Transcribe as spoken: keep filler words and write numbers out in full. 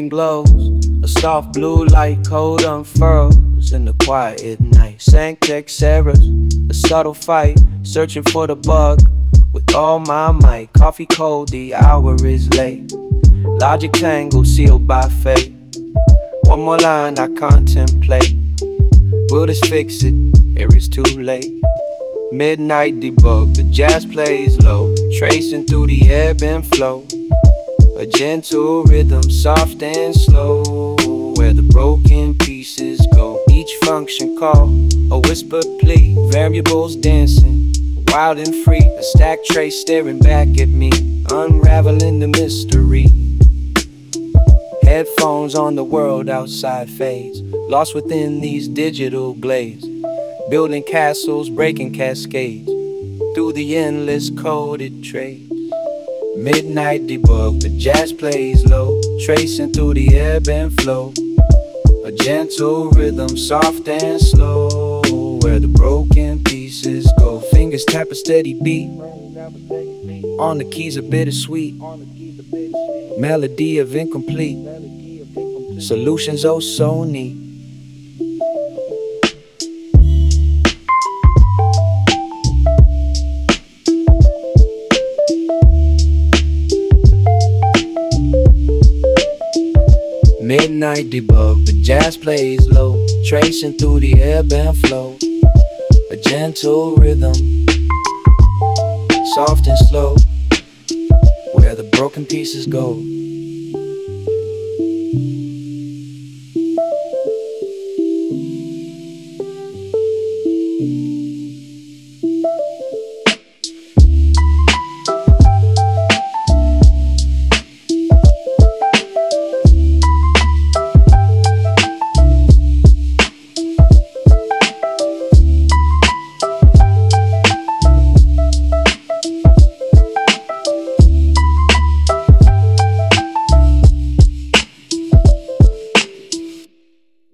glows, a soft blue light cold unfurls in the quiet night. Sanctex errors, a subtle fight, searching for the bug with all my might. Coffee cold, the hour is late. Logic tangle sealed by fate. One more line I contemplate. Will this fix it? Here it's too late. Midnight debug, the jazz plays low, tracing through the ebb and flow. A gentle rhythm, soft and slow, where the broken pieces go. Each function call, a whispered plea, variables dancing, wild and free. A stacked trace staring back at me, unraveling the mystery. Headphones on, the world outside fades, lost within these digital glades. Building castles, breaking cascades, through the endless coded trades. Midnight debug, the jazz plays low, tracing through the ebb and flow. A gentle rhythm, soft and slow, where the broken pieces go. Fingers tap a steady beat, on the keys a bittersweet melody of incomplete solutions, oh so neat. Midnight debug, the jazz plays low, tracing through the ebb and flow. A gentle rhythm, soft and slow, where the broken pieces go.